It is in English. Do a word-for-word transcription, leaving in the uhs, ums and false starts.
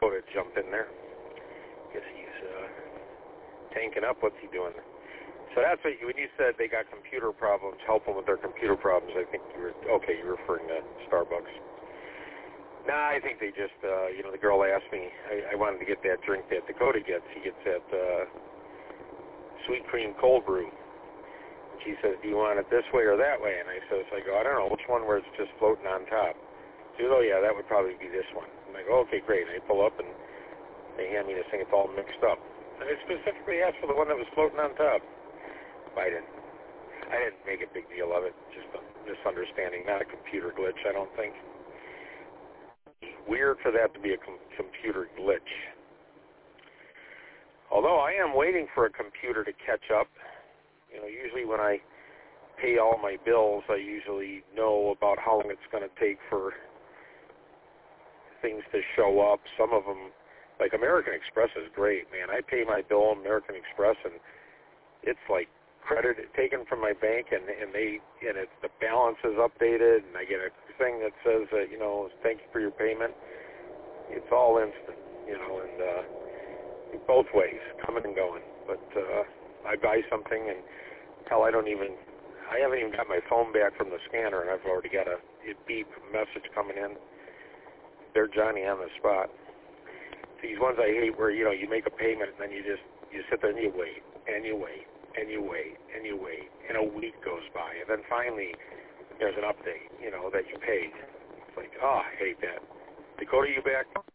Dakota jumped in there. Guess he's uh, tanking up. What's he doing? So that's what you, when you said they got computer problems, help them with their computer problems, I think you were, okay, you're referring to Starbucks. Nah, I think they just, uh, you know, the girl asked me, I, I wanted to get that drink that Dakota gets. He gets that uh, sweet cream cold brew. And she says, do you want it this way or that way? And I says, I go, I don't know, which one where it's just floating on top? She goes, oh, yeah, that would probably be this one. I'm like, oh, okay, great. And I pull up, and they hand me this thing. It's all mixed up. And I specifically asked for the one that was floating on top. I didn't. I didn't make a big deal of it. Just a misunderstanding, not a computer glitch, I don't think. Weird for that to be a com- computer glitch. Although I am waiting for a computer to catch up. You know, usually when I pay all my bills, I usually know about how long it's going to take for things to show up. Some of them, like American Express is great, man. I pay my bill on American Express, and it's like credit taken from my bank, and, and they and it's the balance is updated, and I get a thing that says that, you know, thank you for your payment. It's all instant, you know, and uh, both ways, coming and going. But uh, I buy something, and hell, I don't even, I haven't even got my phone back from the scanner, and I've already got a, a beep message coming in. They're Johnny on the spot. These ones I hate where, you know, you make a payment, and then you just, you sit there and you wait, and you wait. And you wait, and you wait, and a week goes by, and then finally there's an update, you know, that you paid. It's like, oh, I hate that. Dakota, you back?